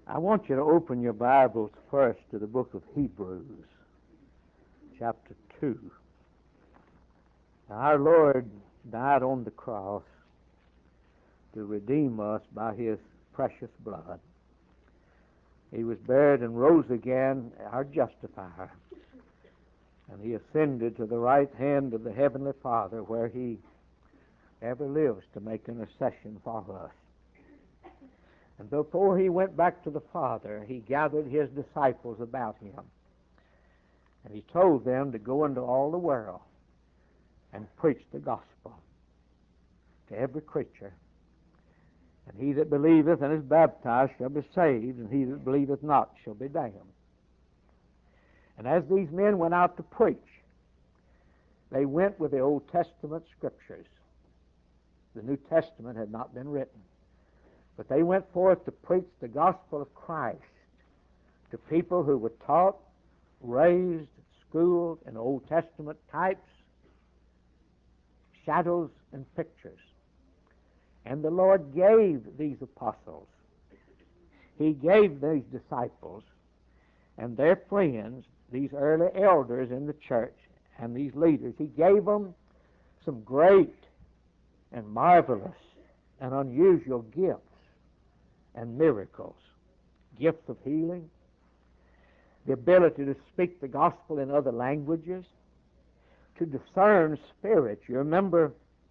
I want you to open your Bibles first to the book of Hebrews, chapter 2. Now, our Lord died on the cross to redeem us by His precious blood. He was buried and rose again, our justifier. And He ascended to the right hand of the Heavenly Father, where He ever lives to make intercession for us. And before He went back to the Father, He gathered His disciples about Him. And He told them to go into all the world and preach the gospel to every creature. And he that believeth and is baptized shall be saved, and he that believeth not shall be damned. And as these men went out to preach, they went with the Old Testament scriptures. The New Testament had not been written. But they went forth to preach the gospel of Christ to people who were taught, raised, schooled in Old Testament types, shadows, and pictures. And the Lord gave these apostles, He gave these disciples and their friends, these early elders in the church and these leaders, He gave them some great and marvelous and unusual gifts and miracles. Gifts of healing, the ability to speak the gospel in other languages, to discern spirits. You remember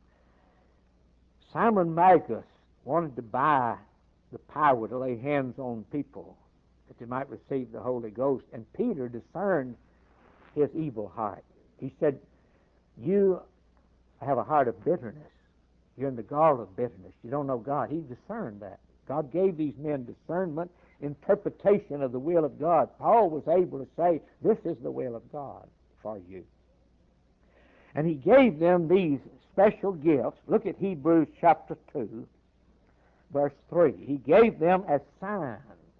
Simon Magus wanted to buy the power to lay hands on people that they might receive the Holy Ghost, and Peter discerned his evil heart. He said, "You have a heart of bitterness. You're in the gall of bitterness. You don't know God." He discerned that. God gave these men discernment, interpretation of the will of God. Paul was able to say, "This is the will of God for you." And He gave them these special gifts. Look at Hebrews chapter 2, verse 3. He gave them as signs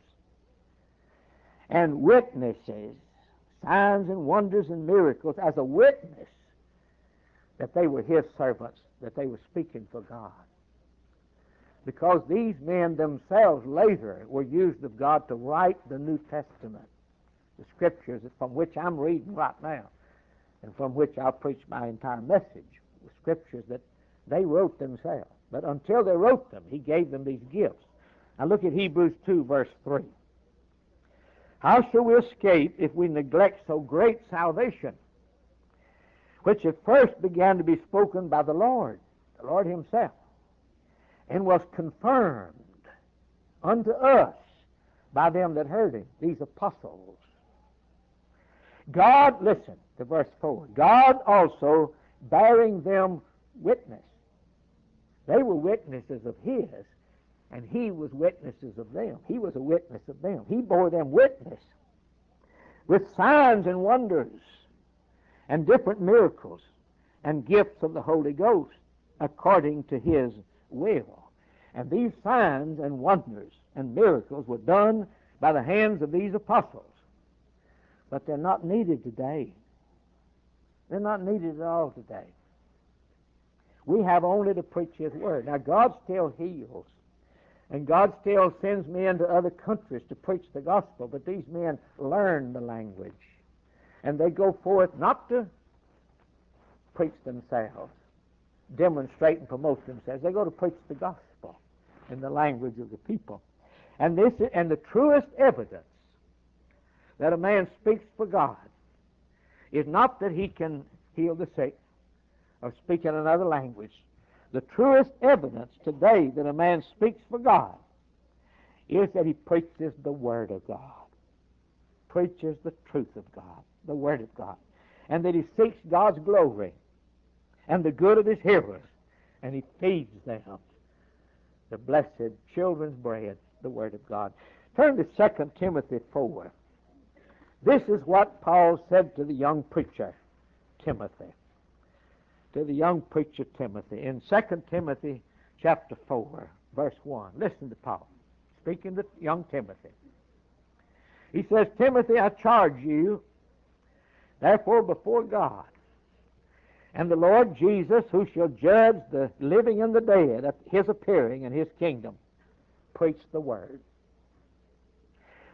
and witnesses, signs and wonders and miracles, as a witness that they were His servants, that they were speaking for God. Because these men themselves later were used of God to write the New Testament, the scriptures from which I'm reading right now, and from which I'll preach my entire message, the scriptures that they wrote themselves. But until they wrote them, He gave them these gifts. Now look at Hebrews 2, verse 3. "How shall we escape if we neglect so great salvation, which at first began to be spoken by the Lord Himself, and was confirmed unto us by them that heard Him," these apostles. God, listen to verse 4, "God also bearing them witness." They were witnesses of His, and He was witnesses of them. He was a witness of them. He bore them witness with signs and wonders and different miracles and gifts of the Holy Ghost according to His will. And these signs and wonders and miracles were done by the hands of these apostles. But they're not needed today. They're not needed at all today. We have only to preach His Word. Now, God still heals, and God still sends men to other countries to preach the gospel, but these men learn the language, and they go forth not to preach themselves, demonstrate and promote themselves. They go to preach the gospel in the language of the people. And the truest evidence that a man speaks for God is not that he can heal the sick or speak in another language. The truest evidence today that a man speaks for God is that he preaches the Word of God, preaches the truth of God, the Word of God, and that he seeks God's glory and the good of his hearers, and he feeds them the blessed children's bread, the Word of God. Turn to 2 Timothy 4. This is what Paul said to the young preacher, Timothy. To the young preacher, Timothy. In 2 Timothy chapter 4, verse 1. Listen to Paul, speaking to young Timothy. He says, "Timothy, I charge you, therefore before God, and the Lord Jesus, who shall judge the living and the dead at His appearing in His kingdom, preach the Word."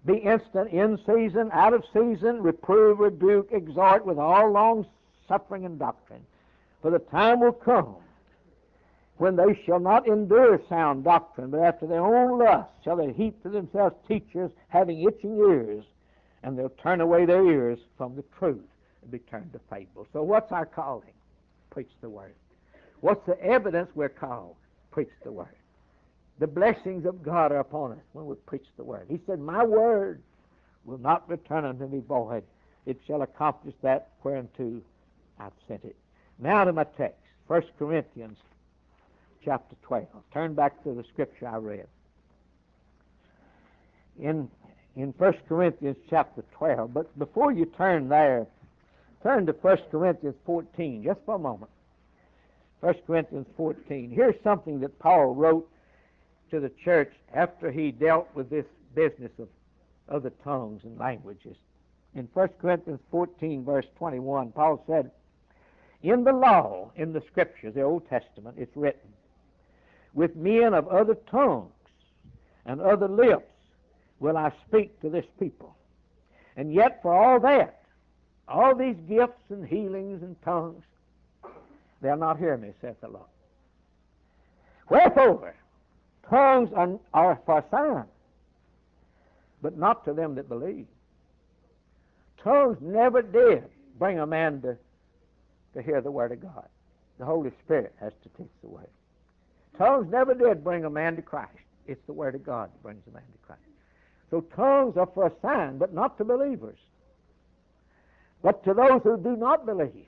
Be instant in season, out of season, reprove, rebuke, exhort with all long suffering and doctrine. For the time will come when they shall not endure sound doctrine, but after their own lust shall they heap to themselves teachers having itching ears, and they'll turn away their ears from the truth and be turned to fable. So what's our calling? Preach the Word. What's the evidence we're called? Preach the Word. The blessings of God are upon us when we preach the Word. He said, my Word will not return unto me void. It shall accomplish that whereunto I've sent it. Now to my text, 1 Corinthians chapter 12. Turn back to the scripture I read. In 1 Corinthians chapter 12, but before you turn there, turn to 1 Corinthians 14, just for a moment. 1 Corinthians 14. Here's something that Paul wrote to the church after he dealt with this business of other tongues and languages. In 1 Corinthians 14, verse 21, Paul said, in the law, in the scriptures, the Old Testament, it's written, with men of other tongues and other lips will I speak to this people. And yet for all that, all these gifts and healings and tongues, they'll not hear me, saith the Lord. Wherefore, tongues are for a sign, but not to them that believe. Tongues never did bring a man to hear the Word of God. The Holy Spirit has to teach the Word. Tongues never did bring a man to Christ. It's the Word of God that brings a man to Christ. So tongues are for a sign, but not to believers. But to those who do not believe.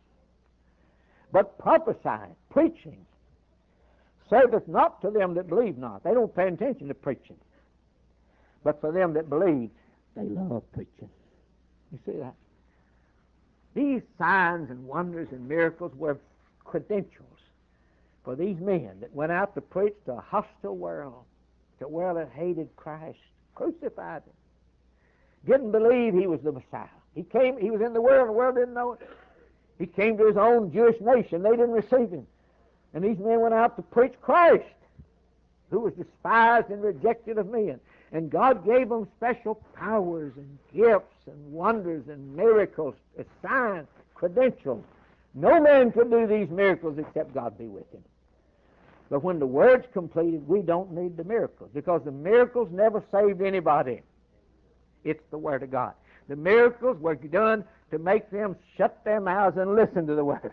But prophesying, preaching, serveth not to them that believe not. They don't pay attention to preaching. But for them that believe, they love preaching. You see that? These signs and wonders and miracles were credentials for these men that went out to preach to a hostile world, to a world that hated Christ, crucified him, didn't believe he was the Messiah. He was in the world didn't know it. He came to his own Jewish nation. They didn't receive him. And these men went out to preach Christ, who was despised and rejected of men. And God gave them special powers and gifts and wonders and miracles, signs, credentials. No man could do these miracles except God be with him. But when the Word's completed, we don't need the miracles, because the miracles never saved anybody. It's the Word of God. The miracles were done to make them shut their mouths and listen to the Word.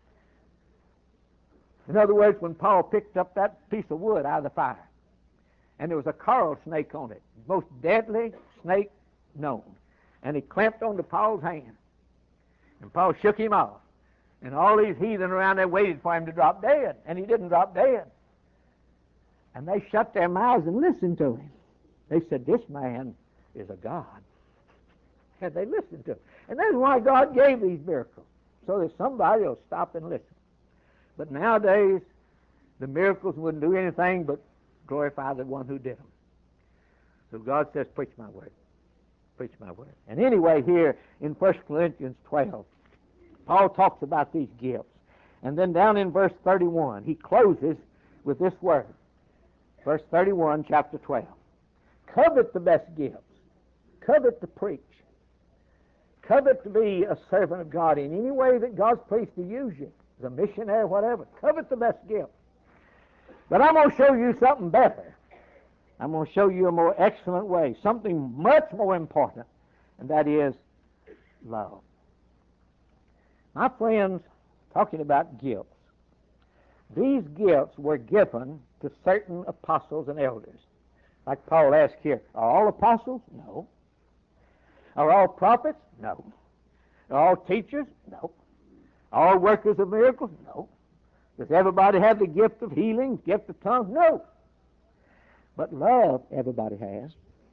In other words, when Paul picked up that piece of wood out of the fire, and there was a coral snake on it, the most deadly snake known, and he clamped onto Paul's hand, and Paul shook him off, and all these heathen around there waited for him to drop dead, and he didn't drop dead. And they shut their mouths and listened to him. They said, this man is a God. And they listened to him. And that's why God gave these miracles, so that somebody will stop and listen. But nowadays, the miracles wouldn't do anything but glorify the one who did them. So God says, preach my word. Preach my word. And anyway, here in 1 Corinthians 12, Paul talks about these gifts. And then down in verse 31, he closes with this word. Verse 31, chapter 12. Covet the best gifts. Covet to preach. Covet to be a servant of God in any way that God's pleased to use you, as a missionary, whatever. Covet the best gift. But I'm going to show you something better. I'm going to show you a more excellent way, something much more important, and that is love. My friends, talking about gifts, these gifts were given to certain apostles and elders. Like Paul asked here, are all apostles? No. Are all prophets? No. Are all teachers? No. All workers of miracles? No. Does everybody have the gift of healing, gift of tongues? No. But love, everybody has.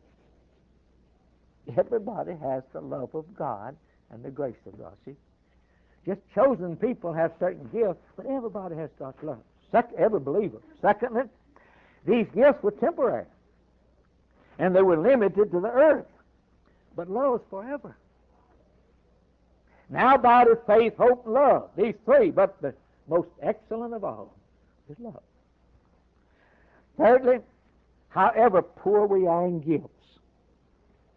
Everybody has the love of God and the grace of God. See? Just chosen people have certain gifts, but everybody has God's love. Every believer. Secondly, these gifts were temporary, and they were limited to the earth. But love is forever. Now, body, faith, hope, and love. These three, but the most excellent of all is love. Thirdly, however poor we are in gifts,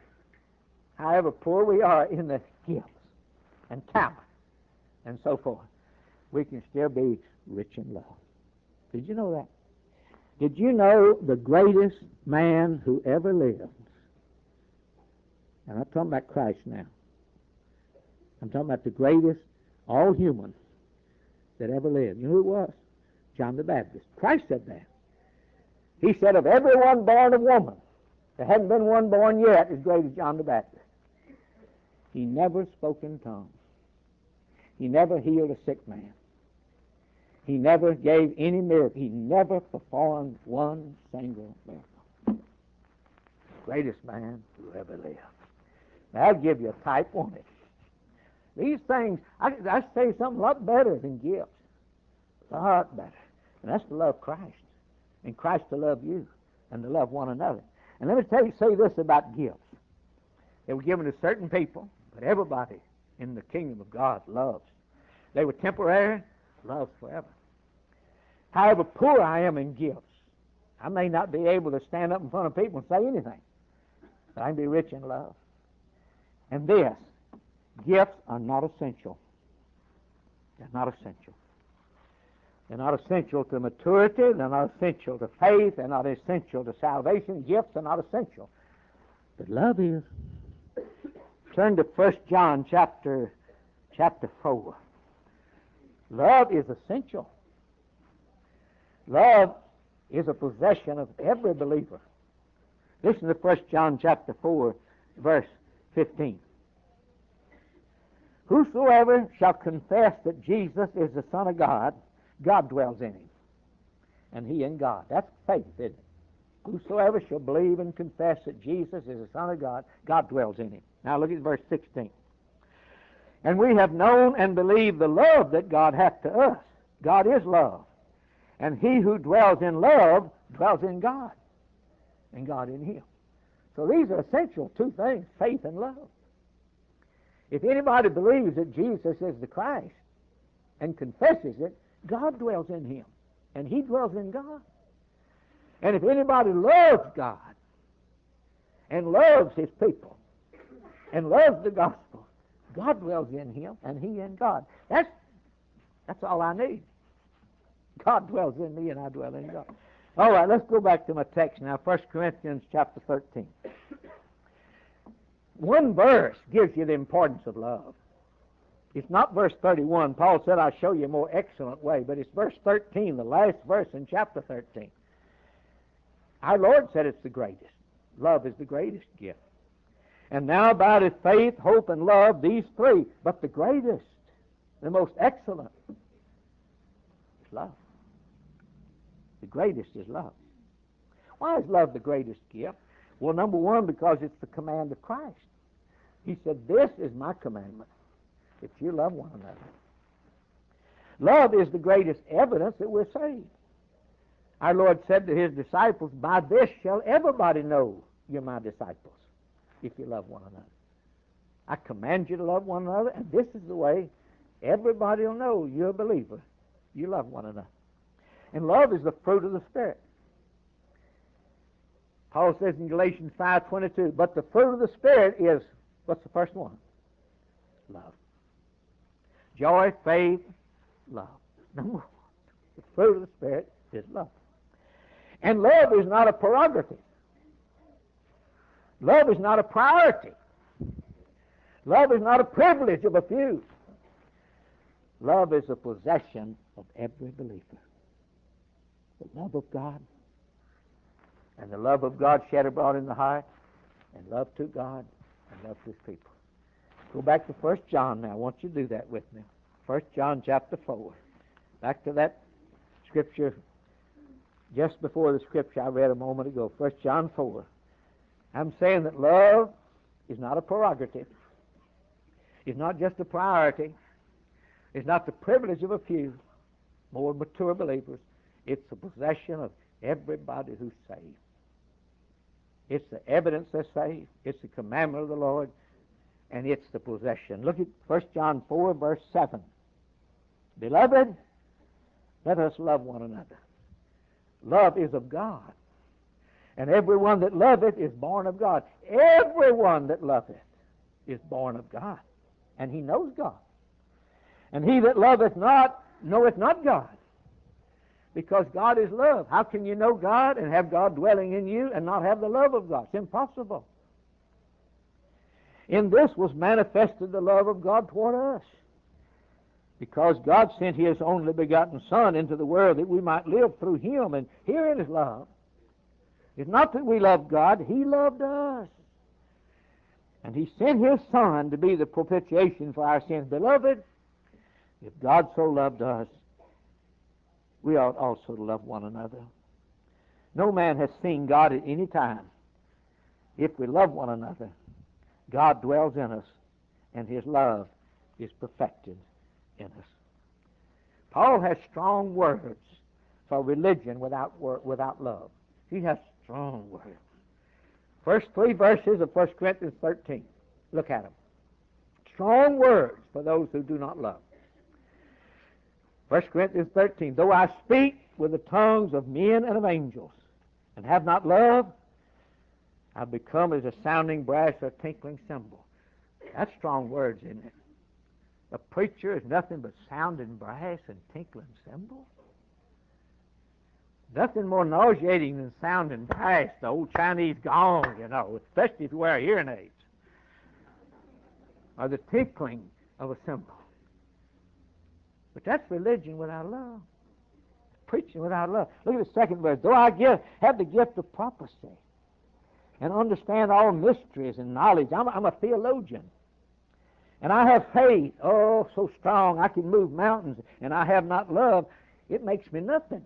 however poor we are in the gifts and talent and so forth, we can still be rich in love. Did you know that? Did you know the greatest man who ever lived? And I'm talking about Christ now. I'm talking about the greatest all human that ever lived. You know who it was? John the Baptist. Christ said that. He said, of everyone born of woman, there hadn't been one born yet as great as John the Baptist. He never spoke in tongues. He never healed a sick man. He never gave any miracle. He never performed one single miracle. Greatest man who ever lived. Now, I'll give you a type on it. These things, I say something a lot better than gifts. A lot better. And that's to love Christ. And Christ to love you. And to love one another. And let me say this about gifts. They were given to certain people, but everybody in the kingdom of God loves. They were temporary, loves forever. However poor I am in gifts, I may not be able to stand up in front of people and say anything, but I can be rich in love. And this, gifts are not essential. They're not essential. They're not essential to maturity. They're not essential to faith. They're not essential to salvation. Gifts are not essential. But love is. Turn to 1 John chapter 4. Love is essential. Love is a possession of every believer. Listen to 1 John chapter 4, verse 15. Whosoever shall confess that Jesus is the Son of God, God dwells in him, and he in God. That's faith, isn't it? Whosoever shall believe and confess that Jesus is the Son of God, God dwells in him. Now look at verse 16. And we have known and believed the love that God hath to us. God is love. And he who dwells in love dwells in God, and God in him. So these are essential two things, faith and love. If anybody believes that Jesus is the Christ and confesses it, God dwells in him, and he dwells in God. And if anybody loves God and loves his people and loves the gospel, God dwells in him, and he in God. That's all I need. God dwells in me, and I dwell in God. All right, let's go back to my text now, 1 Corinthians chapter 13. One verse gives you the importance of love. It's not verse 31. Paul said, I'll show you a more excellent way. But it's verse 13, the last verse in chapter 13. Our Lord said it's the greatest. Love is the greatest gift. And now abideth faith, hope, and love, these three. But the greatest, the most excellent, is love. The greatest is love. Why is love the greatest gift? Well, number one, because it's the command of Christ. He said, this is my commandment, that you love one another. Love is the greatest evidence that we're saved. Our Lord said to his disciples, by this shall everybody know you're my disciples, if you love one another. I command you to love one another, and this is the way everybody will know you're a believer. You love one another. And love is the fruit of the Spirit. Paul says in Galatians 5:22, but the fruit of the Spirit is, what's the first one? Love. Joy, faith, love. Number one, the fruit of the Spirit is love. And love is not a prerogative. Love is not a priority. Love is not a privilege of a few. Love is a possession of every believer. The love of God, and the love of God shed abroad in the heart, and love to God, and love to his people. Go back to 1 John now. I want you to do that with me. 1 John chapter 4. Back to that scripture just before the scripture I read a moment ago. 1 John 4. I'm saying that love is not a prerogative. It's not just a priority. It's not the privilege of a few more mature believers. It's the possession of everybody who's saved. It's the evidence they're saved. It's the commandment of the Lord. And it's the possession. Look at 1 John 4, verse 7. Beloved, let us love one another. Love is of God. And everyone that loveth is born of God. Everyone that loveth is born of God, and he knows God. And he that loveth not knoweth not God, because God is love. How can you know God and have God dwelling in you and not have the love of God? It's impossible. In this was manifested the love of God toward us, because God sent his only begotten Son into the world that we might live through him. And herein is love. It's not that we love God, he loved us. And he sent his Son to be the propitiation for our sins. Beloved, if God so loved us, we ought also to love one another. No man has seen God at any time. If we love one another, God dwells in us, and his love is perfected in us. Paul has strong words for religion without love. He has strong words. First 3 verses of 1 Corinthians 13. Look at them. Strong words for those who do not love. 1 Corinthians 13. Though I speak with the tongues of men and of angels, and have not love, I become as a sounding brass or a tinkling cymbal. That's strong words, isn't it? A preacher is nothing but sounding brass and tinkling cymbals. Nothing more nauseating than sounding brass, the old Chinese gong, especially if you wear hearing aids, or the tinkling of a cymbal. But that's religion without love. Preaching without love. Look at the second verse. Though I have the gift of prophecy and understand all mysteries and knowledge, I'm a theologian. And I have faith, so strong I can move mountains, and I have not love, it makes me nothing.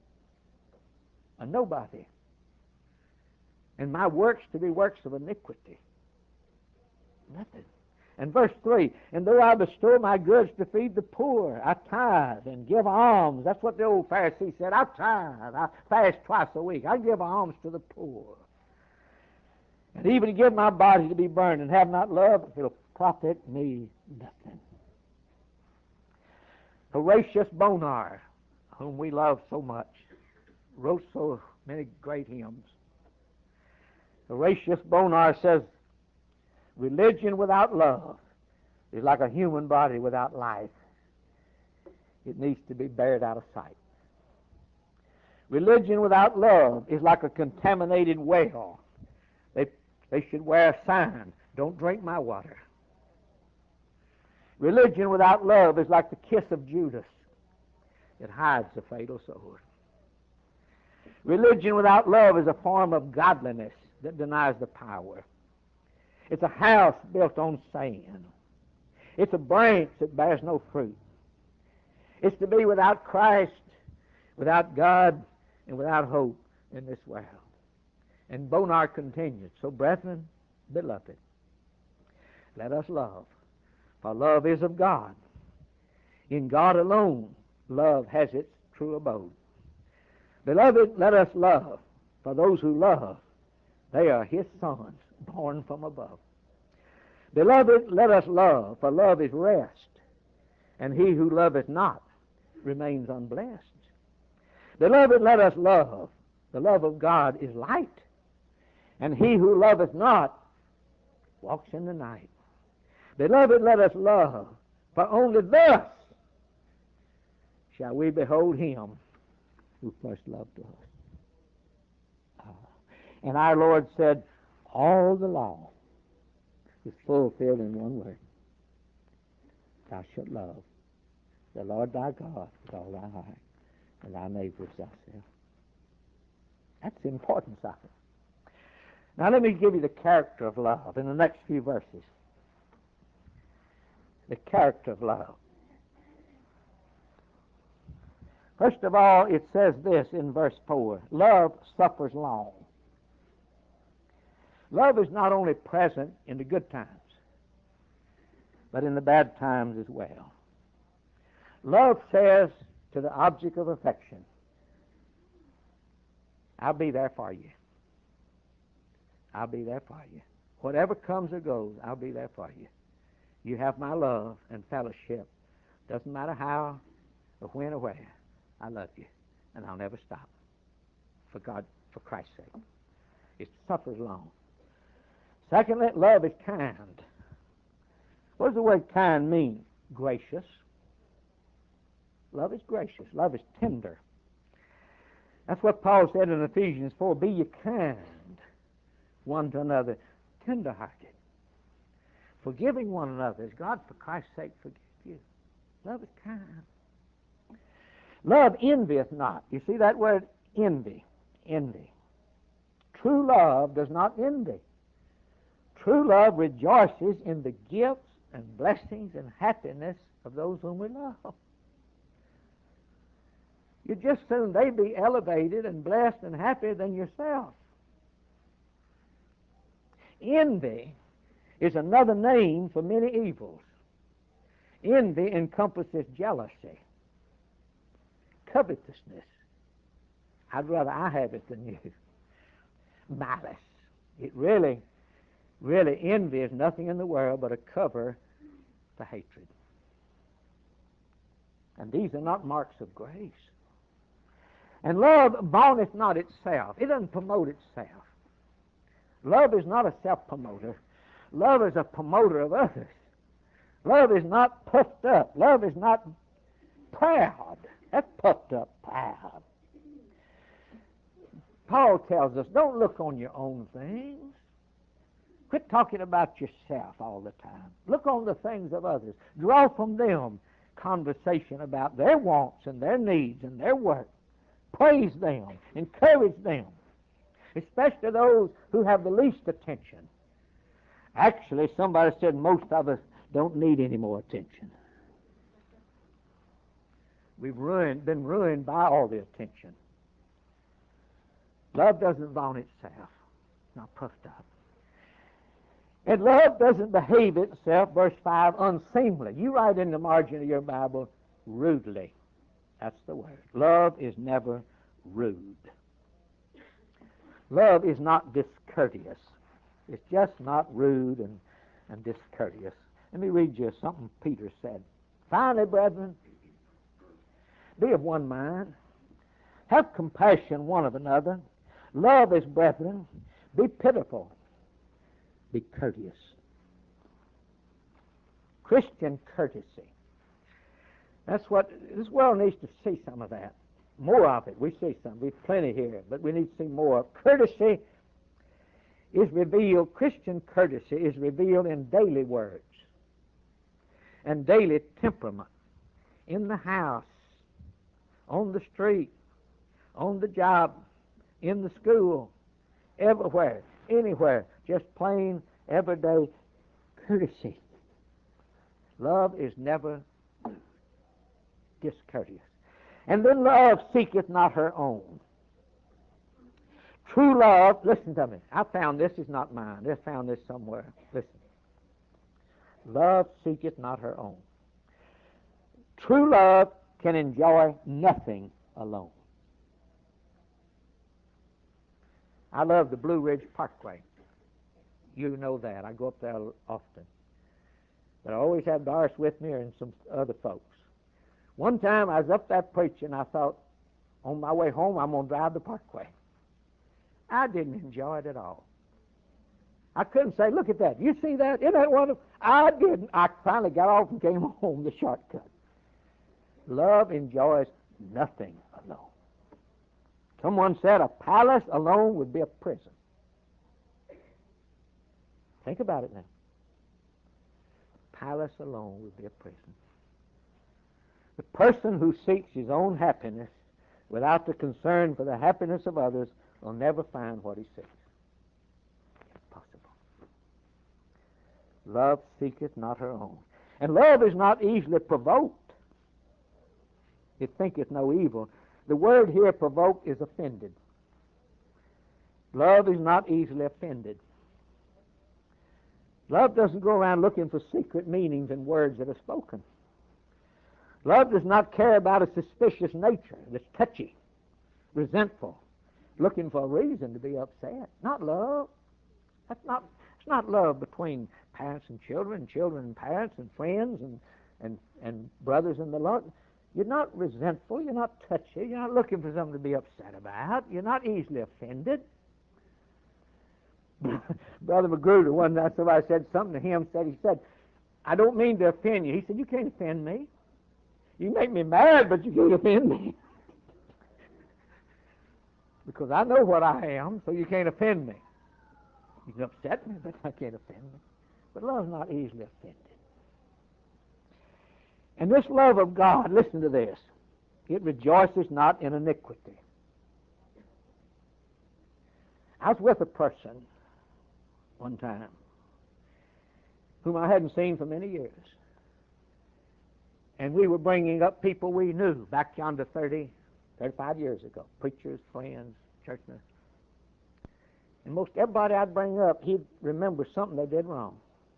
A nobody. And my works to be works of iniquity. Nothing. And verse 3, and though I bestow my goods to feed the poor, I tithe and give alms. That's what the old Pharisee said. I tithe. I fast twice a week. I give alms to the poor. And even to give my body to be burned and have not love, it'll profit me nothing. Horatius Bonar, whom we love so much, wrote so many great hymns. Horatius Bonar says, religion without love is like a human body without life. It needs to be buried out of sight. Religion without love is like a contaminated well. They should wear a sign, don't drink my water. Religion without love is like the kiss of Judas. It hides the fatal sword. Religion without love is a form of godliness that denies the power. It's a house built on sand. It's a branch that bears no fruit. It's to be without Christ, without God, and without hope in this world. And Bonar continued, so brethren, beloved, let us love, for love is of God. In God alone, love has its true abode. Beloved, let us love, for those who love, they are his sons, born from above. Beloved, let us love, for love is rest, and he who loveth not remains unblessed. Beloved, let us love. The love of God is light, and he who loveth not walks in the night. Beloved, let us love, for only thus shall we behold him who first loved us. And our Lord said, all the law is fulfilled in one word. Thou shalt love the Lord thy God with all thy heart, and thy neighbor as thyself. That's the importance of it. Now let me give you the character of love in the next few verses. The character of love. First of all, it says this in verse 4, love suffers long. Love is not only present in the good times, but in the bad times as well. Love says to the object of affection, I'll be there for you. I'll be there for you. Whatever comes or goes, I'll be there for you. You have my love and fellowship. Doesn't matter how or when or where. I love you, and I'll never stop. For God, for Christ's sake. It suffers long. Secondly, love is kind. What does the word kind mean? Gracious. Love is gracious. Love is tender. That's what Paul said in Ephesians 4. Be ye kind one to another, tender-hearted, forgiving one another, as God for Christ's sake forgive you. Love is kind. Love envieth not. You see that word, envy? Envy. True love does not envy. True love rejoices in the gifts and blessings and happiness of those whom we love. You'd just soon they be elevated and blessed and happy than yourself. Envy is another name for many evils. Envy encompasses jealousy, covetousness. I'd rather I have it than you. Malice. It really, envy is nothing in the world but a cover for hatred. And these are not marks of grace. And love vaunteth not itself. It doesn't promote itself. Love is not a self-promoter. Love is a promoter of others. Love is not puffed up. Love is not proud. That's puffed up, proud. Paul tells us, don't look on your own things. Quit talking about yourself all the time. Look on the things of others. Draw from them conversation about their wants and their needs and their work. Praise them. Encourage them. Especially those who have the least attention. Actually, somebody said most of us don't need any more attention. We've been ruined by all the attention. Love doesn't vaunt itself. It's not puffed up. And love doesn't behave itself, verse 5, unseemly. You write in the margin of your Bible, rudely. That's the word. Love is never rude. Love is not discourteous. It's just not rude and discourteous. Let me read you something Peter said. Finally, brethren, be of one mind. Have compassion one of another. Love as brethren. Be pitiful. Be courteous. Christian courtesy. That's what this world needs to see, some of that. More of it. We see some. We've plenty here, but we need to see more. Courtesy is revealed, Christian courtesy is revealed in daily words and daily temperament. In the house, on the street, on the job, in the school, everywhere, anywhere. Just plain, everyday courtesy. Love is never discourteous. And then love seeketh not her own. True love, listen to me. I found this is not mine. I found this somewhere. Listen. Love seeketh not her own. True love can enjoy nothing alone. I love the Blue Ridge Parkway. You know that. I go up there often. But I always have Doris with me and some other folks. One time I was up there preaching, I thought, on my way home, I'm going to drive the Parkway. I didn't enjoy it at all. I couldn't say, look at that. You see that? Isn't that wonderful? I didn't. I finally got off and came home the shortcut. Love enjoys nothing alone. Someone said a palace alone would be a prison. Think about it now. A palace alone would be a prison. The person who seeks his own happiness without the concern for the happiness of others will never find what he seeks. Impossible. Love seeketh not her own. And love is not easily provoked. It thinketh no evil. The word here, provoked, is offended. Love is not easily offended. Love doesn't go around looking for secret meanings in words that are spoken. Love does not care about a suspicious nature that's touchy, resentful, looking for a reason to be upset. Not love. It's not love between parents and children and parents and friends and brothers in the Lord. You're not resentful. You're not touchy. You're not looking for something to be upset about. You're not easily offended. Brother Magruder, one night somebody said something to him. He said, I don't mean to offend you. He said, you can't offend me. You make me mad, but you can't offend me. Because I know what I am, so you can't offend me. You can upset me, but I can't offend me. But love's not easily offended. And this love of God, listen to this, it rejoices not in iniquity. I was with a person one time whom I hadn't seen for many years. And we were bringing up people we knew back yonder 35 years ago. Preachers, friends, churchmen. And most everybody I'd bring up, he'd remember something they did wrong.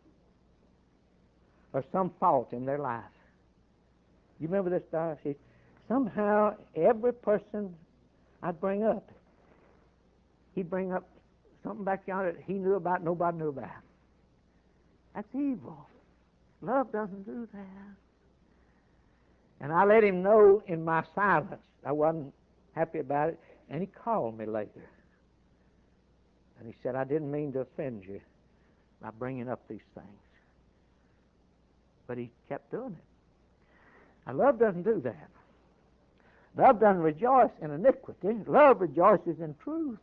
Or some fault in their life. You remember this, Darcy? Somehow, every person I'd bring up, he'd bring up something back yonder that he knew about, nobody knew about. That's evil. Love doesn't do that. And I let him know in my silence I wasn't happy about it, and he called me later. And he said, I didn't mean to offend you by bringing up these things. But he kept doing it. Now, love doesn't do that. Love doesn't rejoice in iniquity. Love rejoices in truth.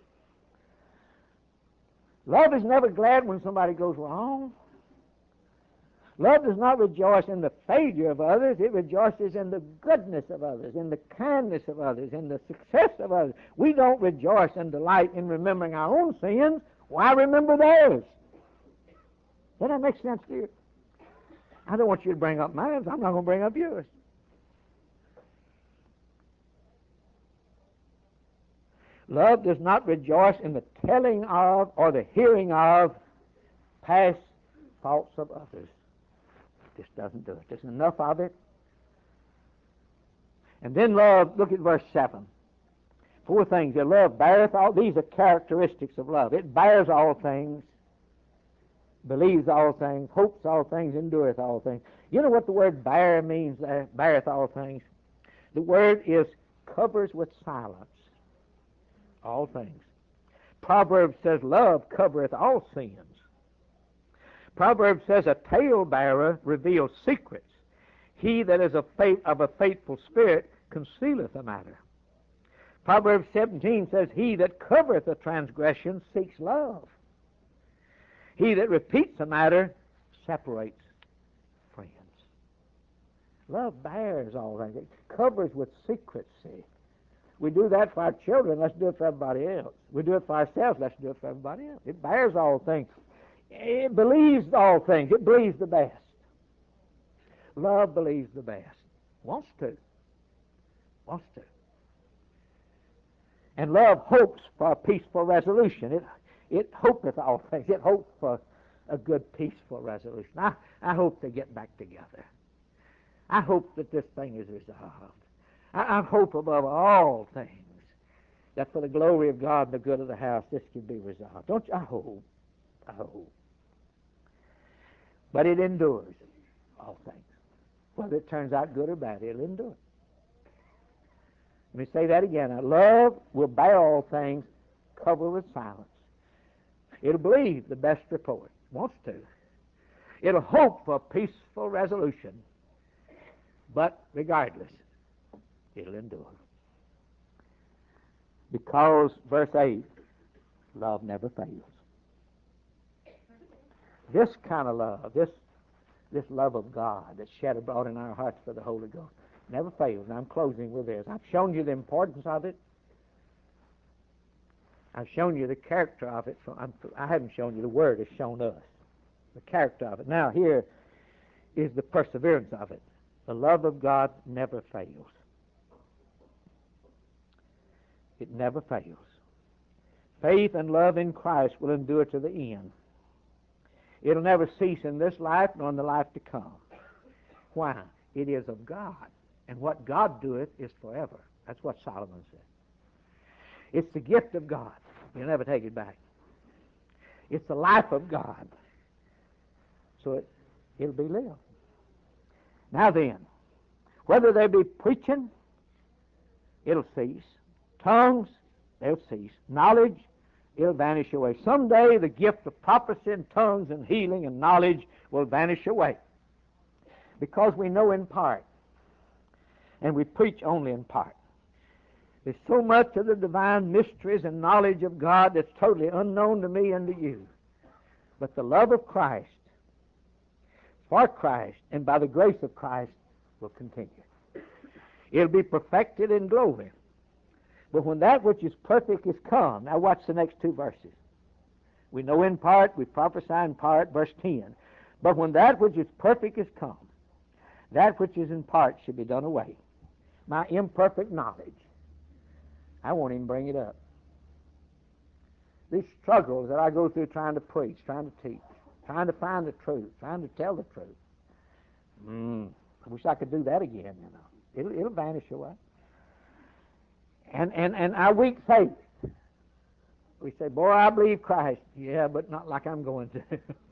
Love is never glad when somebody goes wrong. Love does not rejoice in the failure of others. It rejoices in the goodness of others, in the kindness of others, in the success of others. We don't rejoice and delight in remembering our own sins. Why remember theirs? Does that make sense to you? I don't want you to bring up mine. I'm not going to bring up yours. Love does not rejoice in the telling of or the hearing of past faults of others. This doesn't do it. There's enough of it. And then love, look at verse 7. 4 things. That love beareth all. These are characteristics of love. It bears all things, believes all things, hopes all things, endureth all things. You know what the word bear means there? Beareth all things. The word is covers with silence all things. Proverbs says love covereth all sins. Proverbs says a talebearer reveals secrets. He that is of a faithful spirit concealeth a matter. Proverbs 17 says he that covereth a transgression seeks love. He that repeats a matter separates friends. Love bears all things. It covers with secrecy. We do that for our children, let's do it for everybody else. We do it for ourselves, let's do it for everybody else. It bears all things. It believes all things. It believes the best. Love believes the best. Wants to. Wants to. And love hopes for a peaceful resolution. It hopeth all things. It hopes for a good, peaceful resolution. I hope they get back together. I hope that this thing is resolved. I hope above all things that for the glory of God and the good of the house, this can be resolved. Don't you? I hope. I hope. But it endures all things. Whether it turns out good or bad, it'll endure. Let me say that again. Love will bear all things, cover with silence. It'll believe the best report. Wants to. It'll hope for peaceful resolution. But regardless, it'll endure. Because, verse 8, love never fails. This kind of love, this love of God that's shed abroad in our hearts for the Holy Ghost, never fails. And I'm closing with this. I've shown you the importance of it. I've shown you the character of it. I haven't shown you. The Word has shown us the character of it. Now, here is the perseverance of it. The love of God never fails. It never fails. Faith and love in Christ will endure to the end. It'll never cease in this life nor in the life to come. Why? It is of God. And what God doeth is forever. That's what Solomon said. It's the gift of God. You'll never take it back. It's the life of God. So it'll be lived. Now then, whether they be preaching, it'll cease. Tongues, they'll cease. Knowledge, It'll vanish away. Someday the gift of prophecy and tongues and healing and knowledge will vanish away. Because we know in part, and we preach only in part. There's so much of the divine mysteries and knowledge of God that's totally unknown to me and to you. But the love of Christ, for Christ, and by the grace of Christ, will continue. It'll be perfected in glory. But when that which is perfect is come, now watch the next two verses. We know in part, we prophesy in part, verse 10. But when that which is perfect is come, that which is in part should be done away. My imperfect knowledge, I won't even bring it up. These struggles that I go through trying to preach, trying to teach, trying to find the truth, trying to tell the truth. I wish I could do that again, you know. It'll vanish away. And our weak faith. We say, boy, I believe Christ. Yeah, but not like I'm going to.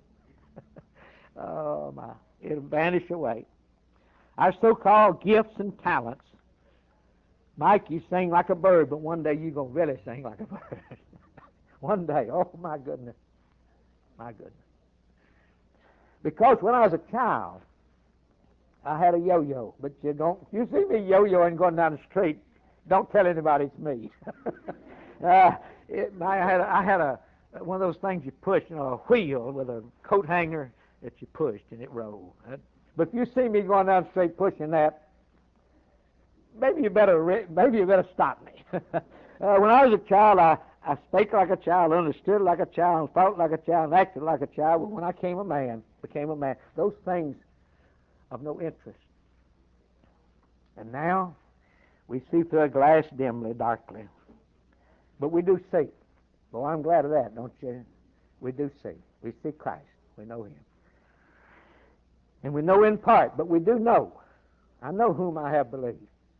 Oh, my. It'll vanish away. Our so-called gifts and talents. Mike, you sing like a bird, but one day you're going to really sing like a bird. One day. Oh, my goodness. My goodness. Because when I was a child, I had a yo-yo. But you don't, if you see me yo-yoing going down the street, don't tell anybody it's me. I had one of those things you push, you know, a wheel with a coat hanger that you pushed and it rolled. But if you see me going down the street pushing that, maybe you better stop me. When I was a child, I spake like a child, understood like a child, thought like a child, and acted like a child. But when I became a man, those things of no interest. And now we see through a glass dimly, darkly. But we do see. Well, I'm glad of that, don't you? We do see. We see Christ. We know Him. And we know in part, but we do know. I know whom I have believed.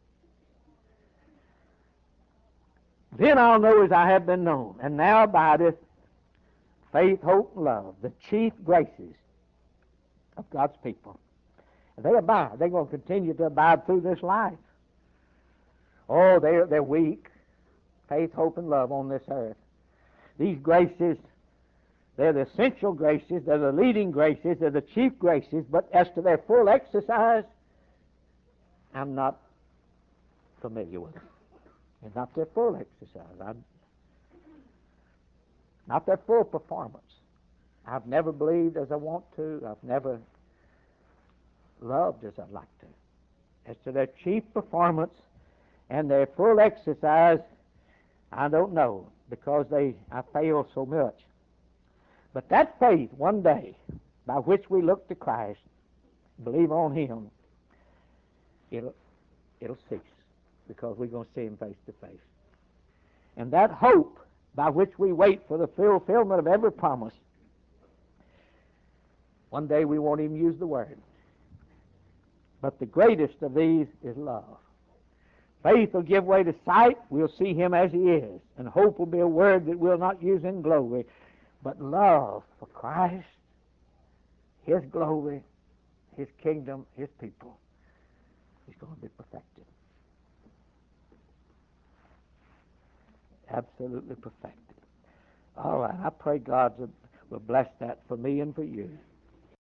Then I'll know as I have been known. And now abideth faith, hope, and love, the chief graces of God's people. And they abide. They're going to continue to abide through this life. Oh, they're weak. Faith, hope, and love on this earth. These graces, they're the essential graces, they're the leading graces, they're the chief graces, but as to their full exercise, I'm not familiar with them. It's not their full exercise. Not their full performance. I've never believed as I want to. I've never loved as I'd like to. As to their chief performance and their full exercise, I don't know, because I fail so much. But that faith, one day, by which we look to Christ, believe on Him, it'll cease, because we're going to see Him face to face. And that hope by which we wait for the fulfillment of every promise, one day we won't even use the word. But the greatest of these is love. Faith will give way to sight. We'll see Him as He is. And hope will be a word that we'll not use in glory. But love for Christ, His glory, His kingdom, His people, is going to be perfected. Absolutely perfected. All right, I pray God will bless that for me and for you.